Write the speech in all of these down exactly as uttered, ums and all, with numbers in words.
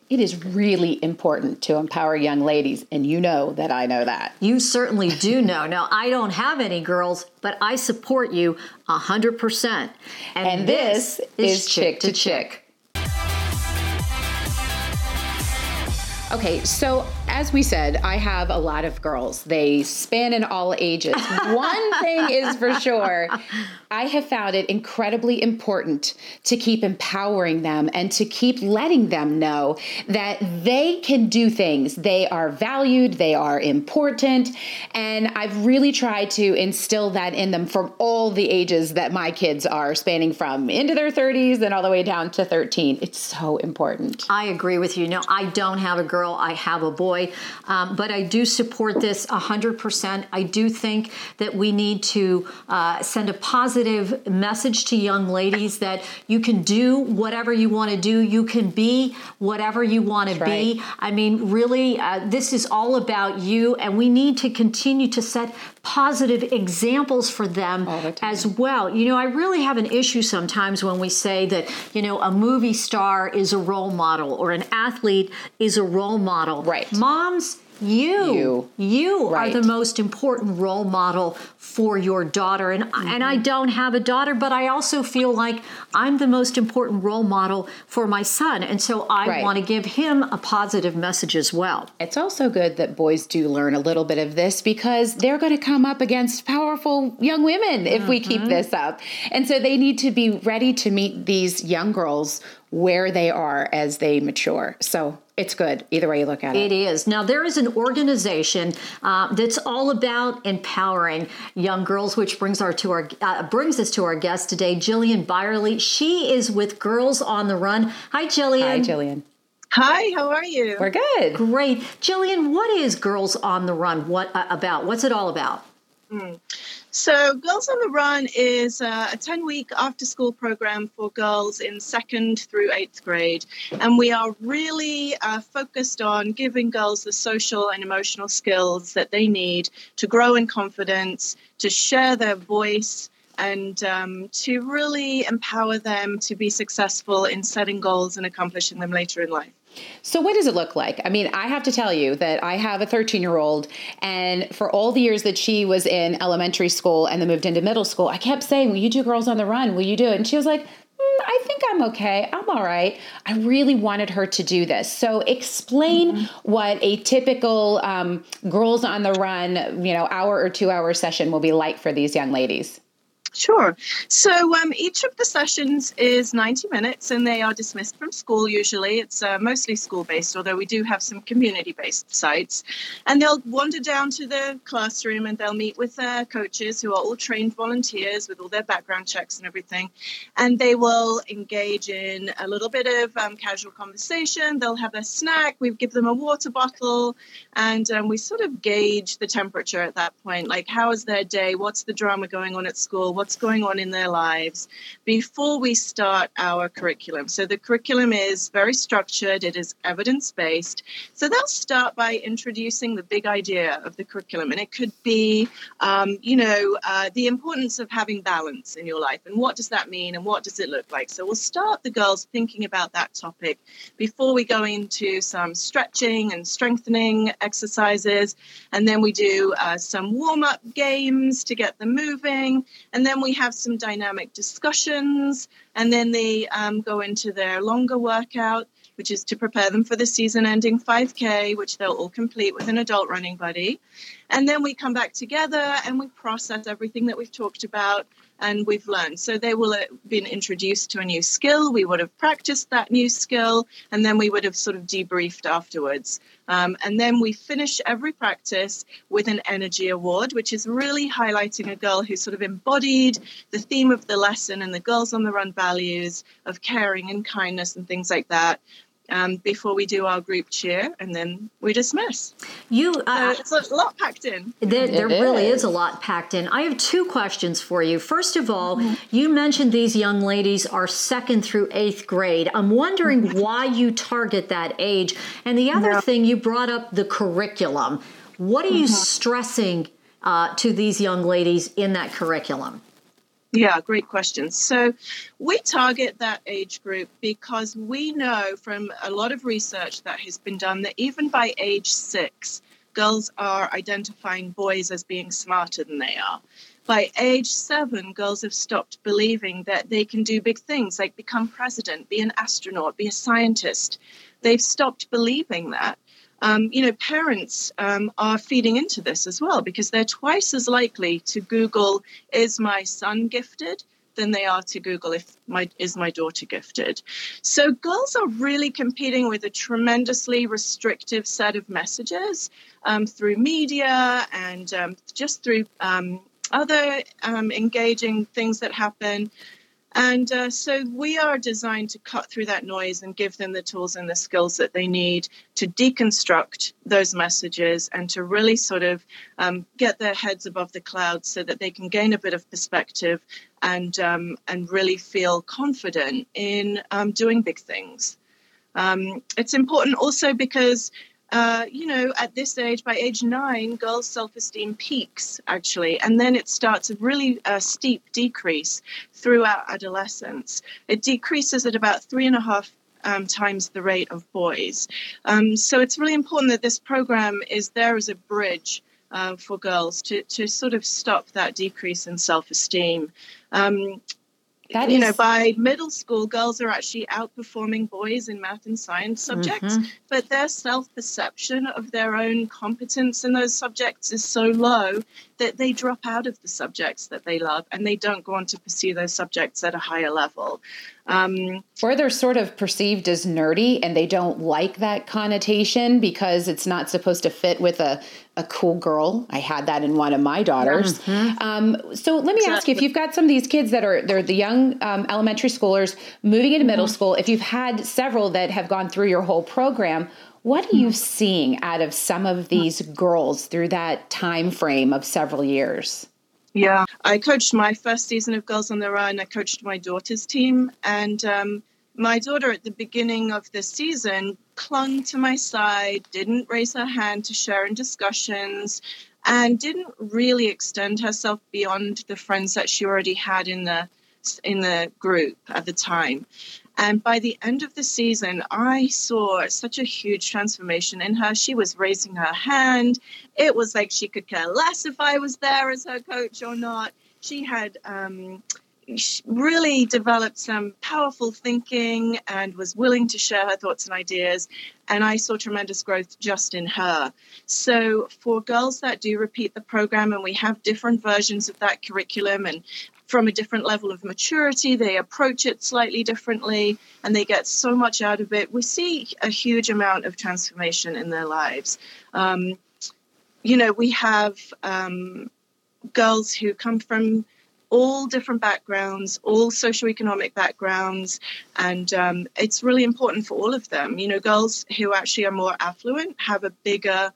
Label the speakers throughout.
Speaker 1: It is really important to empower young ladies, and you know that I know that.
Speaker 2: You certainly do know. Now, I don't have any girls, but I support you one hundred percent.
Speaker 1: And, and this, this is Chick to Chick. Chick. Okay, so as we said, I have a lot of girls. They span in all ages. One thing is for sure, I have found it incredibly important to keep empowering them and to keep letting them know that they can do things. They are valued, they are important, and I've really tried to instill that in them from all the ages that my kids are, spanning from into their thirties and all the way down to thirteen. It's so important.
Speaker 2: I agree with you. No, I don't have a girl. I have a boy, um, but I do support this one hundred percent. I do think that we need to uh, send a positive message to young ladies that you can do whatever you want to do. You can be whatever you want to be. I mean, really, uh, this is all about you, and we need to continue to set positive examples for them the as well. You know, I really have an issue sometimes when we say that, you know, a movie star is a role model or an athlete is a role model.
Speaker 1: Right.
Speaker 2: Moms, you, you, you
Speaker 1: right.
Speaker 2: are the most important role model for your daughter. And, mm-hmm. and I don't have a daughter, but I also feel like I'm the most important role model for my son. And so I right. want to give him a positive message as well.
Speaker 1: It's also good that boys do learn a little bit of this because they're going to come up against powerful young women if mm-hmm. we keep this up. And so they need to be ready to meet these young girls where they are as they mature. So it's good either way you look at it.
Speaker 2: It is. Now, there is an organization uh, that's all about empowering young girls, which brings our to our uh, brings us to our guest today, Jillian Byerly. She is with Girls on the Run. Hi, Jillian.
Speaker 1: Hi, Jillian.
Speaker 3: Hi, how are you?
Speaker 1: We're good.
Speaker 2: Great. Jillian, what is Girls on the Run What uh, about? What's it all about?
Speaker 3: Mm. So Girls on the Run is uh, a ten-week after-school program for girls in second through eighth grade. And we are really uh, focused on giving girls the social and emotional skills that they need to grow in confidence, to share their voice, and um, to really empower them to be successful in setting goals and accomplishing them later in life.
Speaker 1: So what does it look like? I mean, I have to tell you that I have a thirteen-year-old, and for all the years that she was in elementary school and then moved into middle school, I kept saying, will you do Girls on the Run? Will you do it? And she was like, mm, I think I'm okay. I'm all right. I really wanted her to do this. So explain mm-hmm. what a typical um, Girls on the Run, you know, hour or two hour session will be like for these young ladies.
Speaker 3: Sure. So um, each of the sessions is ninety minutes, and they are dismissed from school usually. It's uh, mostly school-based, although we do have some community-based sites. And they'll wander down to the classroom, and they'll meet with their coaches, who are all trained volunteers with all their background checks and everything. And they will engage in a little bit of um, casual conversation. They'll have a snack. We give them a water bottle, and um, we sort of gauge the temperature at that point. Like, how is their day? What's the drama going on at school? What's going on in their lives before we start our curriculum. So the curriculum is very structured. It is evidence-based. So they'll start by introducing the big idea of the curriculum. And it could be, um, you know, uh, the importance of having balance in your life. And what does that mean? And what does it look like? So we'll start the girls thinking about that topic before we go into some stretching and strengthening exercises. And then we do uh, some warm-up games to get them moving. And then we have some dynamic discussions, and then they um, go into their longer workout, which is to prepare them for the season-ending five K, which they'll all complete with an adult running buddy. And then we come back together and we process everything that we've talked about and we've learned. So they will have been introduced to a new skill. We would have practiced that new skill, and then we would have sort of debriefed afterwards. Um, and then we finish every practice with an energy award, which is really highlighting a girl who sort of embodied the theme of the lesson and the Girls on the Run values of caring and kindness and things like that. Um, before we do our group cheer, and then we dismiss.
Speaker 2: You, uh,
Speaker 3: so it's a lot packed in.
Speaker 2: There, there really is a lot packed in. I have two questions for you. First of all, mm-hmm. you mentioned these young ladies are second through eighth grade. I'm wondering mm-hmm. why you target that age. And the other no. thing, you brought up the curriculum. What are mm-hmm. you stressing uh, to these young ladies in that curriculum?
Speaker 3: Yeah, great question. So we target that age group because we know from a lot of research that has been done that even by age six, girls are identifying boys as being smarter than they are. By age seven, girls have stopped believing that they can do big things like become president, be an astronaut, be a scientist. They've stopped believing that. Um, you know, parents um, are feeding into this as well because they're twice as likely to Google, is my son gifted, than they are to Google, if my is my daughter gifted. So girls are really competing with a tremendously restrictive set of messages um, through media and um, just through um, other um, engaging things that happen. And uh, so we are designed to cut through that noise and give them the tools and the skills that they need to deconstruct those messages and to really sort of um, get their heads above the clouds so that they can gain a bit of perspective and um, and really feel confident in um, doing big things. Um, it's important also because Uh, you know, at this age, by age nine, girls' self-esteem peaks, actually, and then it starts a really uh, steep decrease throughout adolescence. It decreases at about three and a half um, times the rate of boys. Um, so it's really important that this program is there as a bridge uh, for girls to, to sort of stop that decrease in self-esteem. Um, That you is... know, by middle school, girls are actually outperforming boys in math and science subjects, mm-hmm. but their self-perception of their own competence in those subjects is so low that they drop out of the subjects that they love and they don't go on to pursue those subjects at a higher level. Um,
Speaker 1: or they're sort of perceived as nerdy and they don't like that connotation because it's not supposed to fit with a, a cool girl. I had that in one of my daughters. Mm-hmm. Um, so let me exactly. ask you, if you've got some of these kids that are, they're the young um, elementary schoolers moving into middle mm-hmm. school, if you've had several that have gone through your whole program, what are you seeing out of some of these girls through that time frame of several years?
Speaker 3: Yeah, I coached my first season of Girls on the Run. I coached my daughter's team. And um, my daughter at the beginning of the season clung to my side, didn't raise her hand to share in discussions, and didn't really extend herself beyond the friends that she already had in the in the group at the time. And by the end of the season, I saw such a huge transformation in her. She was raising her hand. It was like she could care less if I was there as her coach or not. She had um, really developed some powerful thinking and was willing to share her thoughts and ideas. And I saw tremendous growth just in her. So for girls that do repeat the program, and we have different versions of that curriculum, and from a different level of maturity, they approach it slightly differently, and they get so much out of it. We see a huge amount of transformation in their lives. Um, you know, we have um, girls who come from all different backgrounds, all socioeconomic backgrounds, and um, it's really important for all of them. You know, girls who actually are more affluent have a bigger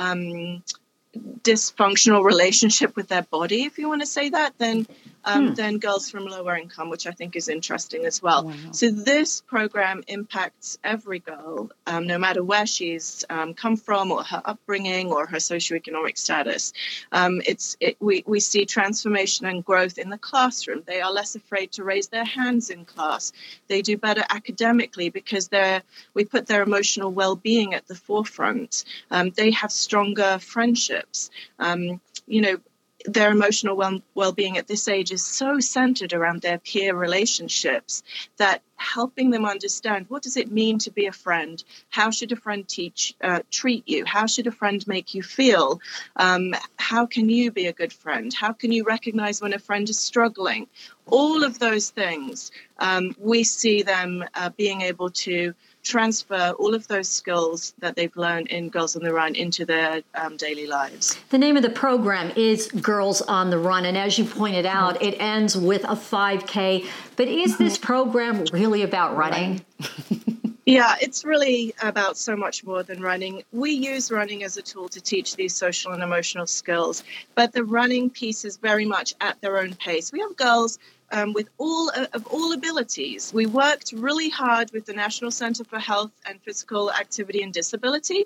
Speaker 3: um, dysfunctional relationship with their body, if you want to say that, than um, hmm. than girls from lower income, which I think is interesting as well. Wow. So this program impacts every girl, um, no matter where she's um, come from or her upbringing or her socioeconomic status. Um, it's it, we, we see transformation and growth in the classroom. They are less afraid to raise their hands in class. They do better academically because they're we put their emotional well-being at the forefront. Um, they have stronger friendships. Um, you know, their emotional well- well-being at this age is so centered around their peer relationships that helping them understand, what does it mean to be a friend? How should a friend teach, uh, treat you? How should a friend make you feel? Um, how can you be a good friend? How can you recognize when a friend is struggling? All of those things, um, we see them uh, being able to transfer all of those skills that they've learned in Girls on the Run into their um, daily lives.
Speaker 2: The name of the program is Girls on the Run, and as you pointed out, it ends with a five K. But is this program really about running?
Speaker 3: Yeah, it's really about so much more than running. We use running as a tool to teach these social and emotional skills, but the running piece is very much at their own pace. We have girls um, with all uh, of all abilities. We worked really hard with the National Center for Health and Physical Activity and Disability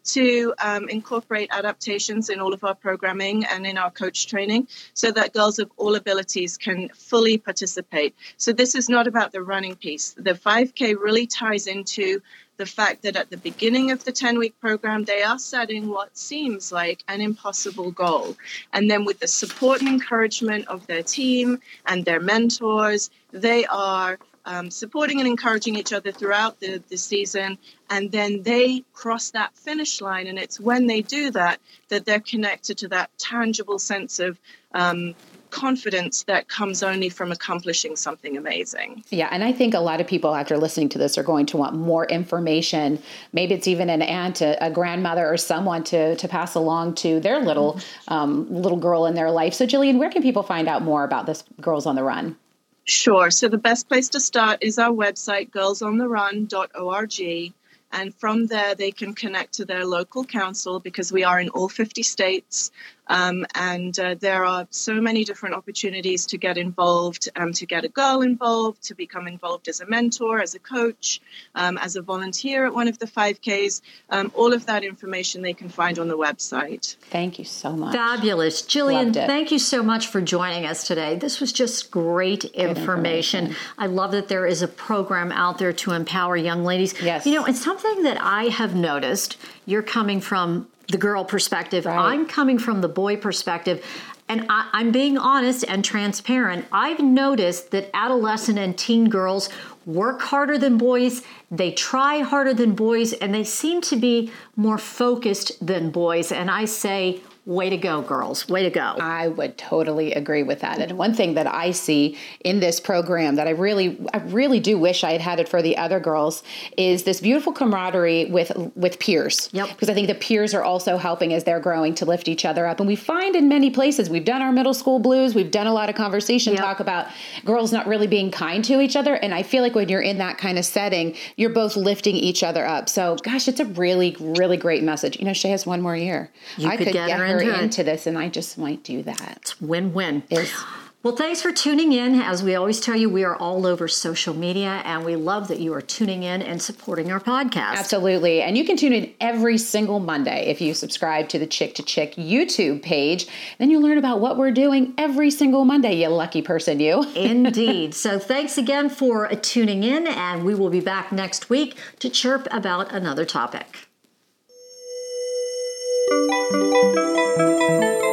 Speaker 3: to um, incorporate adaptations in all of our programming and in our coach training so that girls of all abilities can fully participate. So this is not about the running piece. The five K really ties into the fact that at the beginning of the ten-week program, they are setting what seems like an impossible goal. And then with the support and encouragement of their team and their mentors, they are um, supporting and encouraging each other throughout the, the season. And then they cross that finish line. And it's when they do that, that they're connected to that tangible sense of um, confidence that comes only from accomplishing something amazing.
Speaker 1: Yeah, and I think a lot of people after listening to this are going to want more information. Maybe it's even an aunt, a, a grandmother, or someone to to pass along to their little um, little girl in their life. So, Jillian, where can people find out more about this Girls on the Run?
Speaker 3: Sure. So the best place to start is our website, girls on the run dot org. And from there, they can connect to their local council because we are in all fifty states. Um, and uh, there are so many different opportunities to get involved, um, to get a girl involved, to become involved as a mentor, as a coach, um, as a volunteer at one of the five Ks. Um, all of that information they can find on the website.
Speaker 1: Thank you so much.
Speaker 2: Fabulous. Jillian, thank you so much for joining us today. This was just great information. information. I love that there is a program out there to empower young ladies.
Speaker 1: Yes.
Speaker 2: You know, it's something that I have noticed. You're coming from the girl perspective.
Speaker 1: Right.
Speaker 2: I'm coming from the boy perspective. And I, I'm being honest and transparent. I've noticed that adolescent and teen girls work harder than boys. They try harder than boys, and they seem to be more focused than boys. And I say, way to go, girls. Way to go.
Speaker 1: I would totally agree with that. And one thing that I see in this program that I really, I really do wish I had had it for the other girls is this beautiful camaraderie with, with peers.
Speaker 2: Yep.
Speaker 1: Because I think the peers are also helping as they're growing to lift each other up. And we find in many places, we've done our middle school blues, we've done a lot of conversation,
Speaker 2: Yep.
Speaker 1: talk about girls not really being kind to each other. And I feel like when you're in that kind of setting, you're both lifting each other up. So gosh, it's a really, really great message. You know, Shay has one more year.
Speaker 2: You
Speaker 1: I
Speaker 2: could
Speaker 1: could
Speaker 2: get
Speaker 1: get
Speaker 2: her
Speaker 1: her
Speaker 2: into it.
Speaker 1: into this, and I just might do that.
Speaker 2: It's win-win.
Speaker 1: Is
Speaker 2: Well, thanks for tuning in. As we always tell you, we are all over social media, and we love that you are tuning in and supporting our podcast.
Speaker 1: Absolutely. And you can tune in every single Monday if you subscribe to the Chick to Chick YouTube page. Then you'll learn about what we're doing every single Monday, you lucky person, you.
Speaker 2: Indeed. So thanks again for tuning in, and we will be back next week to chirp about another topic. Thank you.